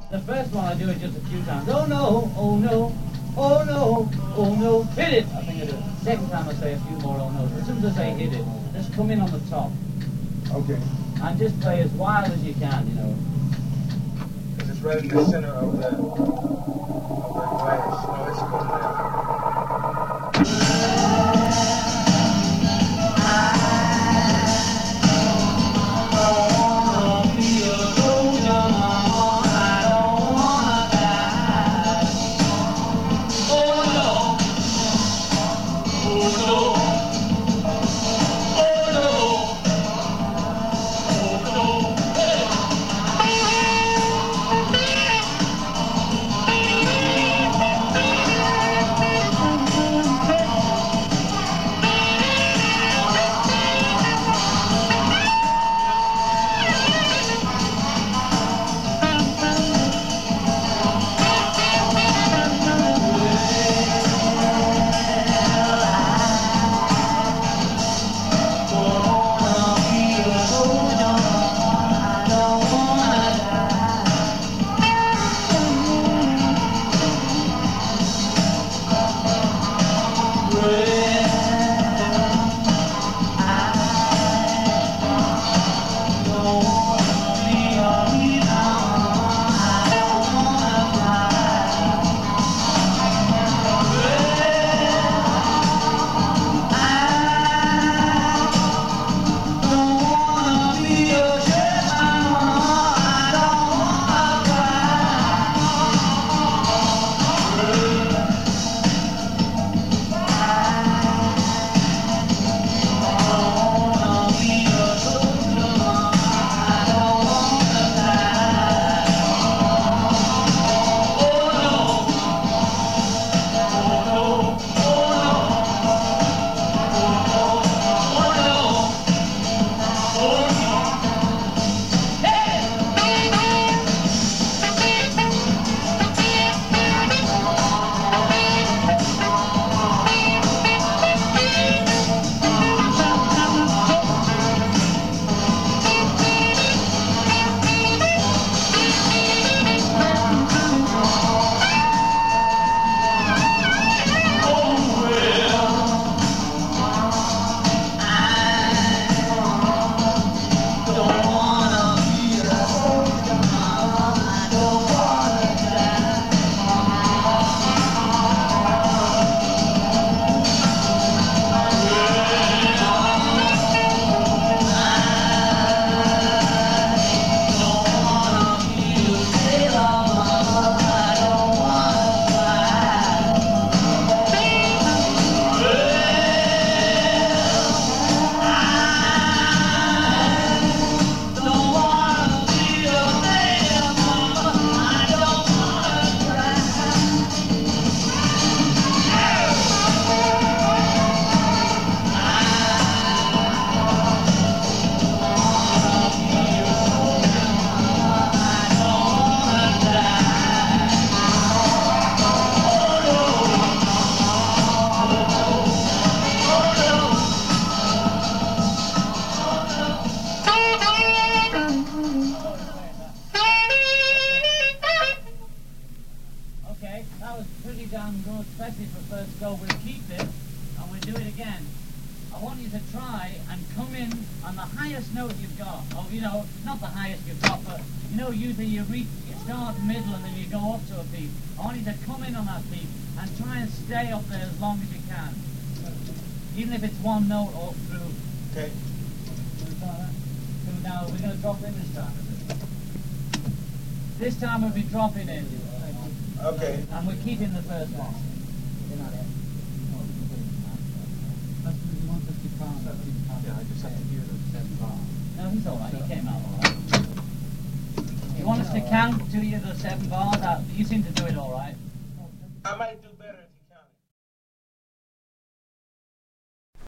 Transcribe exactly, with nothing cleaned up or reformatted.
The first one I do it just a few times. Oh no, oh no, oh no, oh no, hit it! I think I do it. Second time I say a few more oh no's. As soon as I say hit it, just come in on the top. Okay. And just play as wild as you can, you know. Because it's right in the center of the, of the glass. No, it's cool now. Especially for first go, we'll keep it and we'll do it again. I want you to try and come in on the highest note you've got. Or, you know, not the highest you've got, but, you know, usually you reach, you start middle and then you go up to a beat. I want you to come in on that beat and try and stay up there as long as you can. Even if it's one note all through. Okay. So now we're going to drop in this time. This time we'll be dropping in. Okay. And we're keeping the first one. Yeah, I just have to hear the seven bar. No, he's alright, he came out alright. You want us to count to you the seven bars? That, you seem to do it alright. I might do